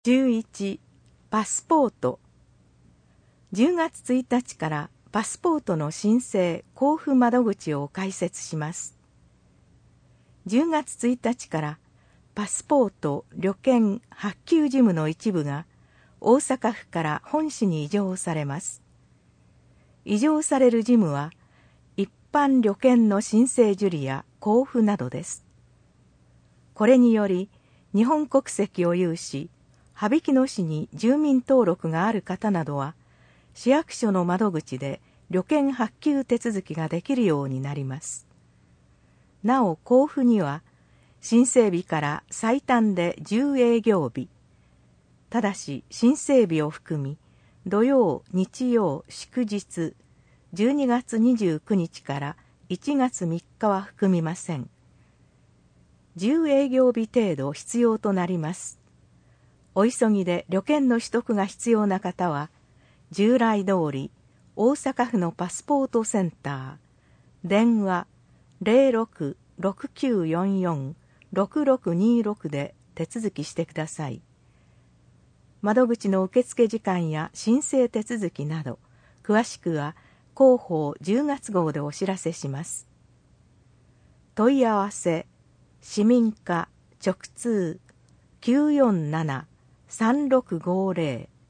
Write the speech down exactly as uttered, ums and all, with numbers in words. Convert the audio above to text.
じゅういち、パスポート。じゅうがつついたちからパスポートの申請・交付窓口を開設します。じゅうがつついたちからパスポート・旅券発給事務の一部が大阪府から本市に移譲されます。移譲される事務は一般旅券の申請受理や交付などです。これにより日本国籍を有し、羽曳野市に住民登録がある方などは、市役所の窓口で旅券発給手続きができるようになります。なお交付には、申請日から最短でじゅう営業日、ただし申請日を含み、土曜、日曜、祝日、じゅうにがつにじゅうくにちからいちがつみっかは含みません。じゅう営業日程度必要となります。お急ぎで旅券の取得が必要な方は、従来通り大阪府のパスポートセンター、電話 ゼロろく ろくきゅうよんよん ろくろくにろく で手続きしてください。窓口の受付時間や申請手続きなど、詳しくは広報じゅうがつ号でお知らせします。問い合わせ、市民課直通 きゅうよんなな さんろくごゼロ